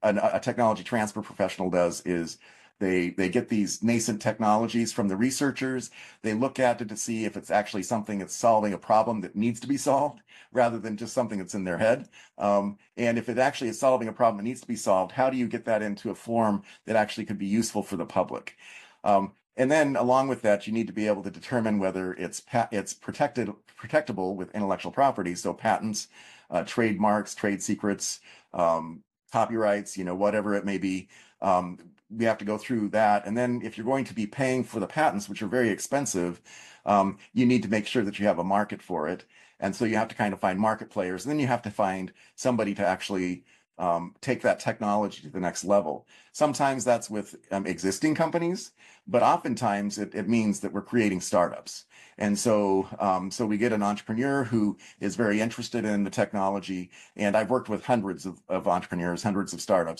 a technology transfer professional does is they get these nascent technologies from the researchers. They look at it to see if it's actually something that's solving a problem that needs to be solved rather than just something that's in their head. And if it actually is solving a problem that needs to be solved, how do you get that into a form that actually could be useful for the public? And then along with that, you need to be able to determine whether it's protectable with intellectual property, so patents, trademarks, trade secrets, copyrights, whatever it may be. We have to go through that. And then if you're going to be paying for the patents, which are very expensive, you need to make sure that you have a market for it. And so you have to kind of find market players. And then you have to find somebody to actually take that technology to the next level. Sometimes that's with existing companies, but oftentimes it means that we're creating startups. And so we get an entrepreneur who is very interested in the technology. And I've worked with hundreds of entrepreneurs, hundreds of startups.